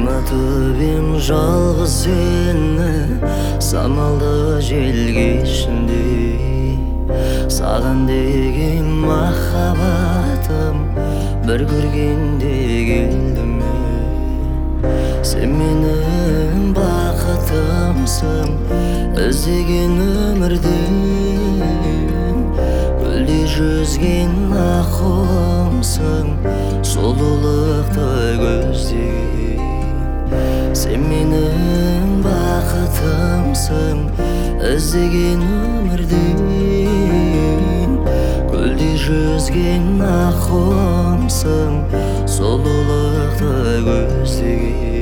Ұмытып жалғыз сені самалды жел кешінде. Саған деген махаббатым бір көргенде келді ме? Сен менің бақытымсың, іздеген өмірден гүлдей жүзген аққуымсың, сұлулықты көздеген. Сен менің бақытымсың, іздеген өмірден гүлдей жүзген аққуымсың, сұлулықты көздеген.